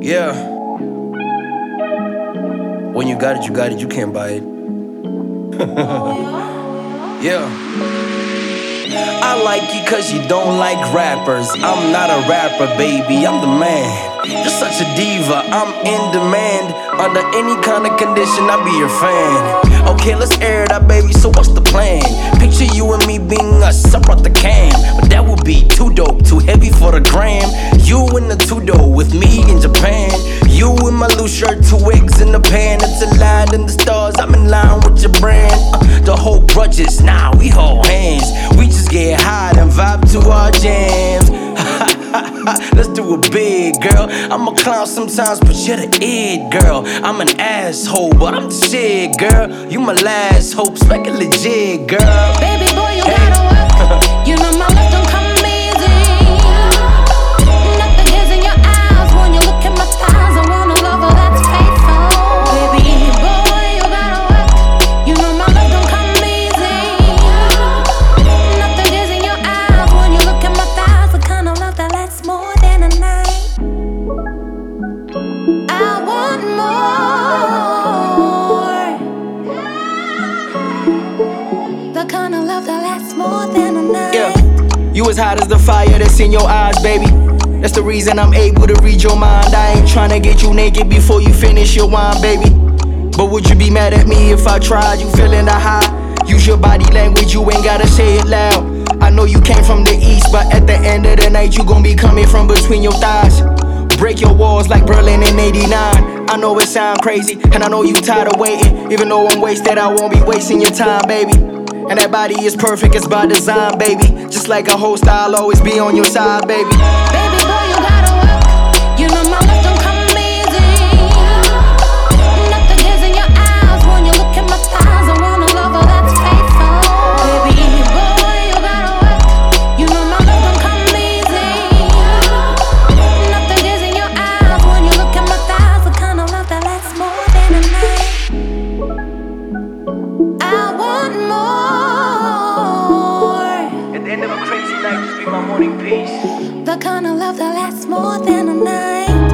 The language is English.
Yeah. When you got it, you can't buy it. Yeah. I like you cause you don't like rappers. I'm not a rapper, baby, I'm the man. You're such a diva, I'm in demand. Under any kind of condition, I'll be your fan. Okay, let's air it out, baby, so what's the plan? Picture you and me being us, I brought the can. But that would be too dope, too heavy for the gram. You in the two-door with me in Japan. You in my loose shirt, 2 eggs in the pan. It's a line in the stars, I'm in line with your brand. The whole grudges, nah, we hold hands. We just get high and vibe to our jams. Let's do it big, girl. I'm a clown sometimes, but you're the it, girl. I'm an asshole, but I'm the shit, girl. You my last hope, spec it legit, girl. Baby boy, you gotta work. You know my love don't come easy. Nothing is in your eyes when you look at my thighs. I want a lover that's faithful. Baby boy, you gotta work. You know my love don't come easy. Nothing is in your eyes when you look at my thighs. The kind of love that lasts more than a night. I want more. The kind of love that lasts more than a night. Yeah, you as hot as the fire that's in your eyes, baby. That's the reason I'm able to read your mind. I ain't tryna get you naked before you finish your wine, baby. But would you be mad at me if I tried? You feeling the high? Use your body language, you ain't gotta say it loud. I know you came from the east, but at the end of the night you gon' be coming from between your thighs. Break your walls like Berlin in '89. I know it sound crazy, and I know you tired of waiting. Even though I'm wasted, I won't be wasting your time, baby. And that body is perfect, it's by design, baby. Just like a host, I'll always be on your side, baby. Baby boy, you gotta work. You know my love don't come easy. Nothing is in your eyes when you look at my thighs. I want a lover that's faithful. Baby boy, you gotta work. You know my love don't come easy. Nothing is in your eyes when you look at my thighs. The kind of love that lasts more than a night. I want more. At the end of a crazy night, just be my morning peace. The kind of love that lasts more than a night.